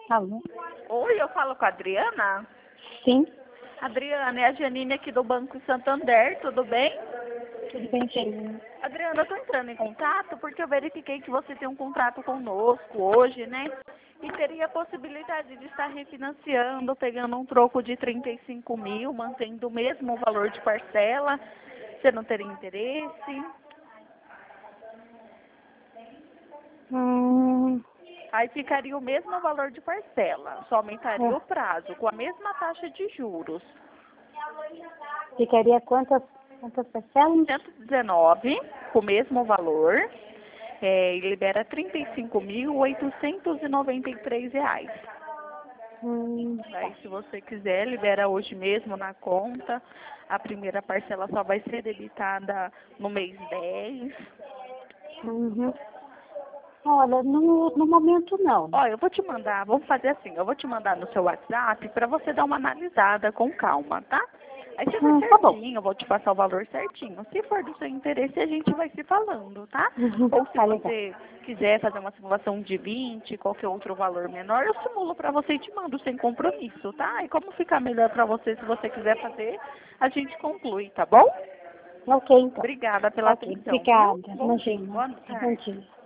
Alô? Oi, eu falo com a Adriana? Sim, Adriana, é a Janine aqui do Banco Santander, tudo bem? tudo bem, Janine? Adriana, eu tô entrando em contato porque eu verifiquei que você tem um contrato conosco hoje, né? E teria a possibilidade de estar refinanciando, pegando um troco de 35 mil, mantendo o mesmo valor de parcela. Você não teria interesse? Hum, Aí ficaria o mesmo valor de parcela, só aumentaria o é. prazo, com a mesma taxa de juros. Ficaria quantas parcelas? 119, com o mesmo valor, e libera R$ 35.893. Aí, se você quiser, libera hoje mesmo na conta. A primeira parcela só vai ser debitada no mês 10. Uhum. Olha, no momento não. Ó, eu vou te mandar, vamos fazer assim, eu vou te mandar no seu WhatsApp para você dar uma analisada com calma, tá? Aí você vai Tá bom. certinho, eu vou te passar o valor certinho. Se for do seu interesse, a gente vai se falando, tá? Uhum. Ou se Tá legal. você quiser fazer uma simulação de 20, qualquer outro valor menor, eu simulo para você e te mando sem compromisso, tá? E como ficar melhor para você, se você quiser fazer, a gente conclui, tá bom? Ok, então. Obrigada pela Ok, atenção, viu? obrigada. Bom dia, Imagina. boa Bom tarde. dia.